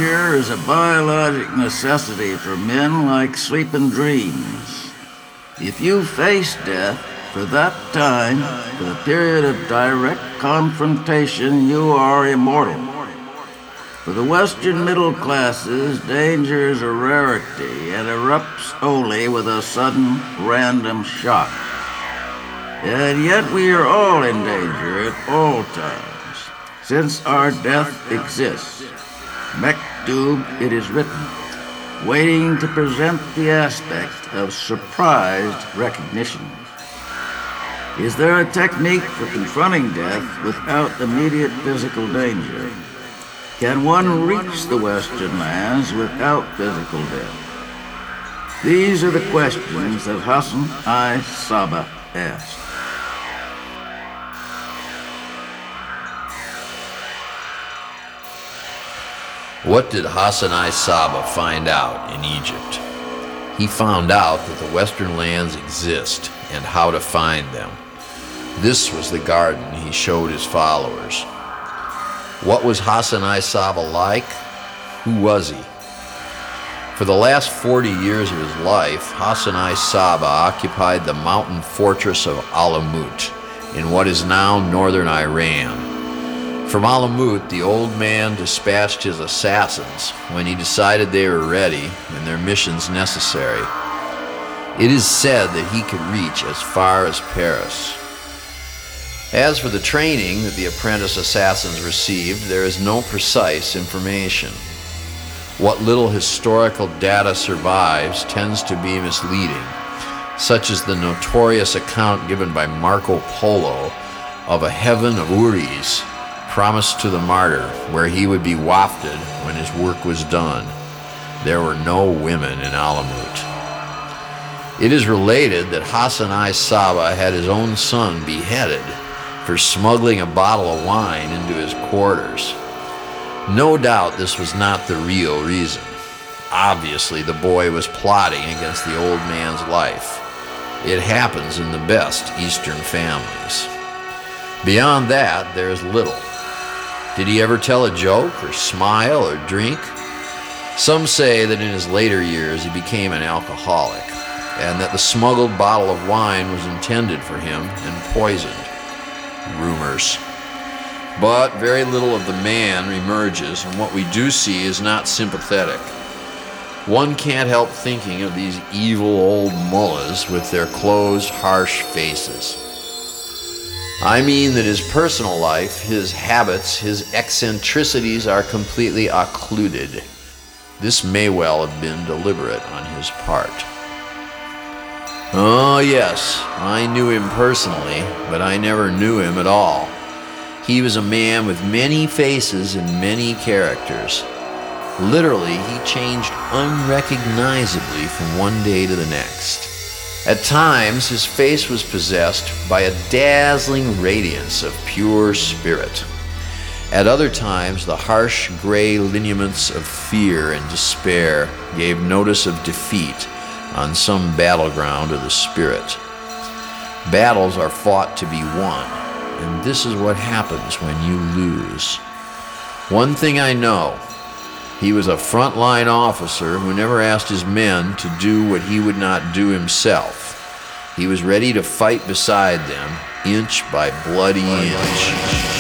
danger is a biologic necessity for men like sleeping dreams. If you face death for that time, for the period of direct confrontation, you are immortal. For the Western middle classes, danger is a rarity and erupts only with a sudden, random shock. And yet we are all in danger at all times, since our death exists. Mektub, it is written, waiting to present the aspect of surprised recognition. Is there a technique for confronting death without immediate physical danger? Can one reach the Western lands without physical death? These are the questions that Hassan I. Sabbah asked. What did Hassan I. Sabbah find out in Egypt? He found out that the Western lands exist and how to find them. This was the garden he showed his followers. What was Hassan I. Sabbah like? Who was he? For the last 40 years of his life, Hassan I. Sabbah occupied the mountain fortress of Alamut in what is now northern Iran. From Alamut, the old man dispatched his assassins when he decided they were ready and their missions necessary. It is said that he could reach as far as Paris. As for the training that the apprentice assassins received, there is no precise information. What little historical data survives tends to be misleading, such as the notorious account given by Marco Polo of a heaven of Uris promised to the martyr where he would be wafted when his work was done. There were no women in Alamut. It is related that Hassan I. Sabbah had his own son beheaded for smuggling a bottle of wine into his quarters. No doubt this was not the real reason. Obviously, the boy was plotting against the old man's life. It happens in the best Eastern families. Beyond that, there is little. Did he ever tell a joke or smile or drink? Some say that in his later years he became an alcoholic, and that the smuggled bottle of wine was intended for him and poisoned. Rumors. But very little of the man emerges, and what we do see is not sympathetic. One can't help thinking of these evil old mullahs with their closed, harsh faces. I mean that his personal life, his habits, his eccentricities are completely occluded. This may well have been deliberate on his part. Oh yes, I knew him personally, but I never knew him at all. He was a man with many faces and many characters. Literally, he changed unrecognizably from one day to the next. At times, his face was possessed by a dazzling radiance of pure spirit. At other times, the harsh gray lineaments of fear and despair gave notice of defeat on some battleground of the spirit. Battles are fought to be won, and this is what happens when you lose. One thing I know, he was a frontline officer who never asked his men to do what he would not do himself. He was ready to fight beside them, inch by bloody inch.